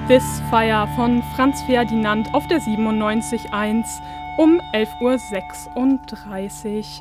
This Fire von Franz Ferdinand auf der 97.1 um 11.36 Uhr.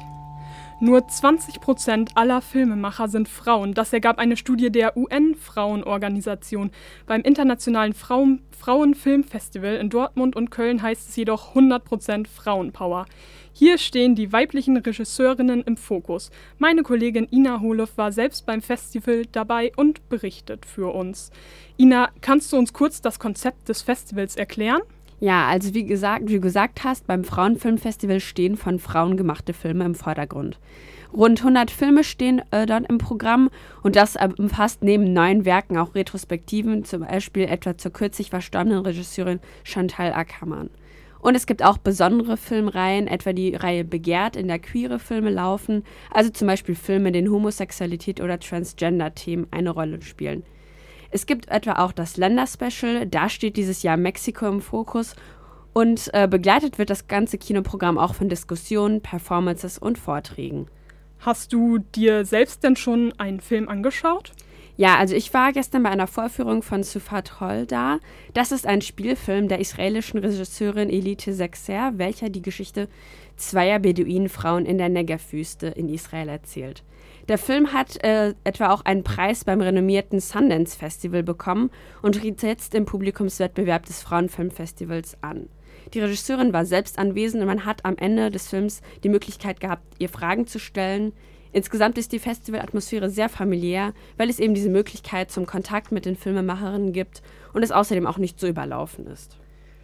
Nur 20% aller Filmemacher sind Frauen. Das ergab eine Studie der UN-Frauenorganisation. Beim Internationalen Frauenfilmfestival in Dortmund und Köln heißt es jedoch 100% Frauenpower. Hier stehen die weiblichen Regisseurinnen im Fokus. Meine Kollegin Ina Holev war selbst beim Festival dabei und berichtet für uns. Ina, kannst du uns kurz das Konzept des Festivals erklären? Ja, also wie du gesagt hast, beim Frauenfilmfestival stehen von Frauen gemachte Filme im Vordergrund. Rund 100 Filme stehen dort im Programm und das umfasst neben 9 Werken auch Retrospektiven, zum Beispiel etwa zur kürzlich verstorbenen Regisseurin Chantal Akerman. Und es gibt auch besondere Filmreihen, etwa die Reihe Begehrt, in der queere Filme laufen, also zum Beispiel Filme, in denen Homosexualität oder Transgender-Themen eine Rolle spielen. Es gibt etwa auch das Länderspecial, da steht dieses Jahr Mexiko im Fokus und begleitet wird das ganze Kinoprogramm auch von Diskussionen, Performances und Vorträgen. Hast du dir selbst denn schon einen Film angeschaut? Ja, also ich war gestern bei einer Vorführung von Sufat Hol da. Das ist ein Spielfilm der israelischen Regisseurin Elite Sexer, welcher die Geschichte zweier Beduinenfrauen in der Negev-Wüste in Israel erzählt. Der Film hat etwa auch einen Preis beim renommierten Sundance Festival bekommen und tritt jetzt im Publikumswettbewerb des Frauenfilmfestivals an. Die Regisseurin war selbst anwesend und man hat am Ende des Films die Möglichkeit gehabt, ihr Fragen zu stellen. Insgesamt ist die Festivalatmosphäre sehr familiär, weil es eben diese Möglichkeit zum Kontakt mit den Filmemacherinnen gibt und es außerdem auch nicht so überlaufen ist.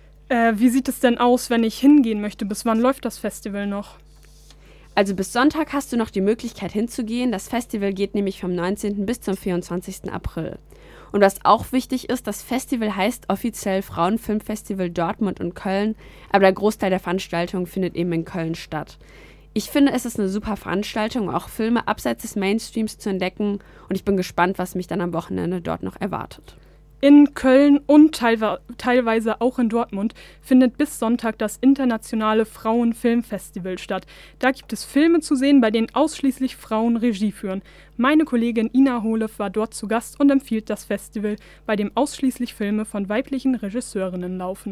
Wie sieht es denn aus, wenn ich hingehen möchte? Bis wann läuft das Festival noch? Also bis Sonntag hast du noch die Möglichkeit hinzugehen. Das Festival geht nämlich vom 19. bis zum 24. April. Und was auch wichtig ist, das Festival heißt offiziell Frauenfilmfestival Dortmund und Köln, aber der Großteil der Veranstaltungen findet eben in Köln statt. Ich finde, es ist eine super Veranstaltung, auch Filme abseits des Mainstreams zu entdecken und ich bin gespannt, was mich dann am Wochenende dort noch erwartet. In Köln und teilweise auch in Dortmund findet bis Sonntag das internationale Frauenfilmfestival statt. Da gibt es Filme zu sehen, bei denen ausschließlich Frauen Regie führen. Meine Kollegin Ina Holev war dort zu Gast und empfiehlt das Festival, bei dem ausschließlich Filme von weiblichen Regisseurinnen laufen.